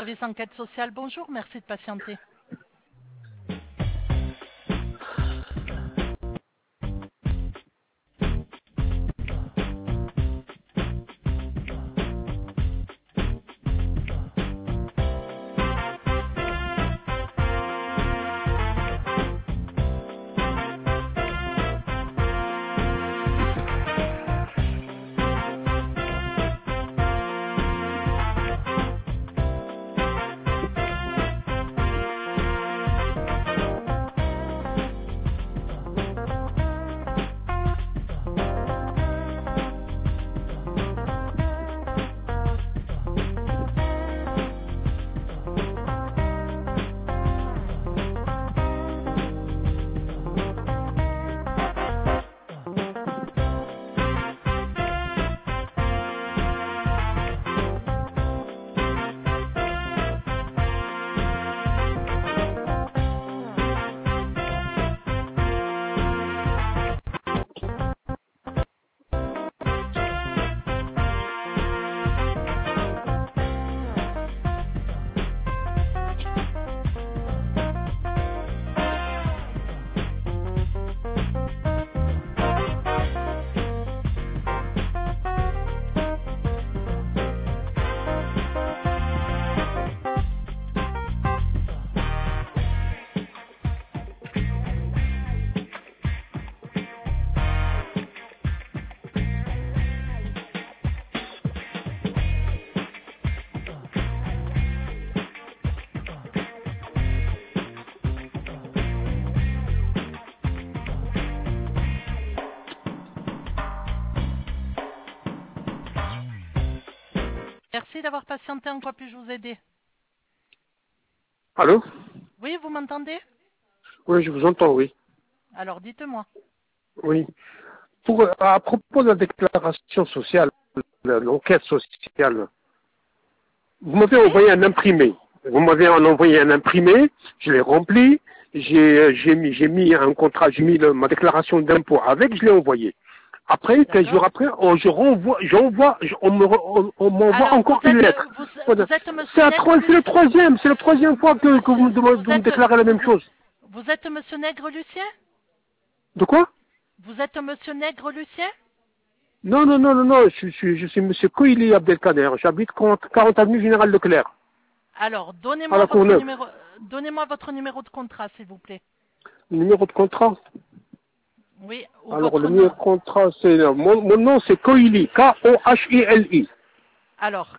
service enquête sociale, bonjour, merci de patienter. Merci d'avoir patienté, en quoi puis-je vous aider? Allô? Oui, vous m'entendez? Oui, je vous entends, oui. Alors dites-moi. Oui. À propos de la déclaration sociale, de l'enquête sociale, vous m'avez Oui? envoyé un imprimé. Vous m'avez envoyé un imprimé, je l'ai rempli, j'ai mis un contrat, j'ai mis ma déclaration d'impôt avec, je l'ai envoyé. Après, 15 jours D'accord. après, on m'envoie Alors, encore une lettre. Voilà. vous êtes monsieur Nègre C'est la troisième fois que vous me demandez de me déclarer la même chose. vous êtes monsieur Nègre Lucien? De quoi? Vous êtes monsieur Nègre Lucien? Non, je suis monsieur Kouili Abdelkader. J'habite 40 avenue Général Leclerc, Alors, à la Courneuve. donnez-moi votre numéro de contrat, s'il vous plaît. Le numéro de contrat. Oui, ou Alors, le votre numéro nom. de contrat, c'est, mon nom, c'est Kohili. K-O-H-I-L-I. Alors,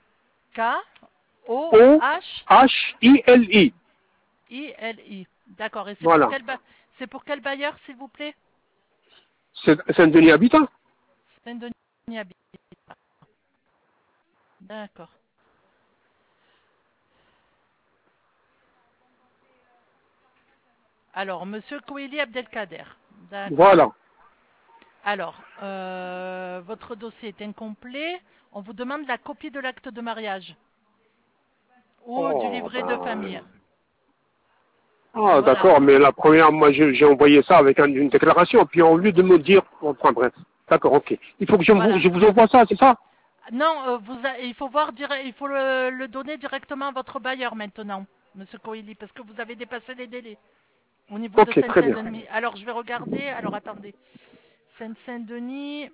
O-H-I-L-I. K-O-H-I-L-I. D'accord, et Voilà. c'est pour quel bailleur, s'il vous plaît? C'est Saint-Denis Habitant. Saint-Denis Habitat. D'accord. Alors, monsieur Kouili Abdelkader. D'accord. Voilà. Alors, votre dossier est incomplet. On vous demande la copie de l'acte de mariage ou du Oh, livret de famille. Ah, Voilà. d'accord, mais la première, moi, j'ai envoyé ça avec une déclaration, puis au lieu de me dire, enfin, bref. D'accord, ok. Il faut que Voilà. je vous envoie ça, c'est ça? Non, il faut il faut le donner directement à votre bailleur maintenant, monsieur Coili, parce que vous avez dépassé les délais au niveau de Ok, très bien. Seine-Saint-Denis. Alors, je vais regarder. Alors, attendez. Seine-Saint-Denis.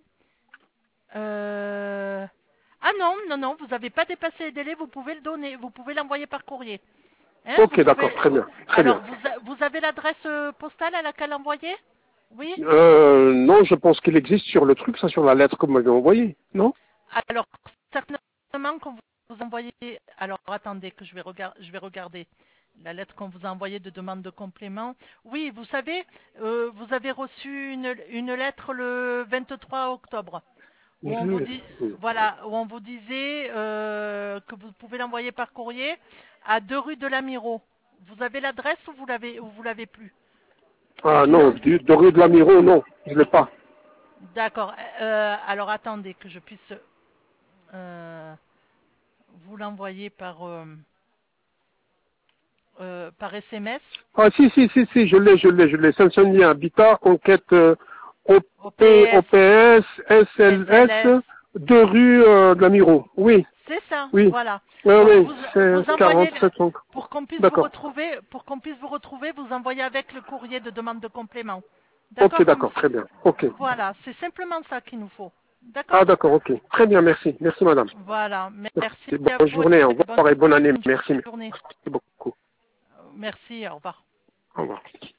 Ah non, vous n'avez pas dépassé les délais, vous pouvez le donner, vous pouvez l'envoyer par courrier. Hein, Ok, d'accord, très bien, très Alors, bien. vous avez l'adresse postale à laquelle envoyer? Oui? Non, je pense qu'il existe sur le truc, ça, sur la lettre que vous m'avez envoyée, non? Alors, certainement qu'on vous envoyez... Alors, attendez que je vais regarder la lettre qu'on vous a envoyée de demande de complément. Oui, vous savez, vous avez reçu une lettre le 23 octobre. Où on vous dit, voilà, où on vous disait que vous pouvez l'envoyer par courrier à 2 rue de l'Amiro. Vous avez l'adresse ou vous l'avez plus? Ah non, Sinon, de rue de l'Amiro, non, je l'ai pas. d'accord. Alors attendez que je puisse vous l'envoyer par SMS. Ah si, je l'ai. Saint-Denis Habitat, enquête OPS, OPS, SLS, SLS. 2 rue de la Miro. Oui, C'est ça, oui. voilà. Oui, Donc oui, vous c'est envoyez 47 donc. pour qu'on puisse vous D'accord. retrouver, vous envoyez avec le courrier de demande de complément. Ok, D'accord, d'accord, très bien. Ok. voilà, c'est simplement ça qu'il nous faut. Ah, D'accord? d'accord, ok. Très bien, merci. Merci, madame. Voilà, merci Merci. à Bonne vous journée, au et bonne revoir et bonne année. Merci. journée. Merci beaucoup. Merci, au revoir. Au revoir.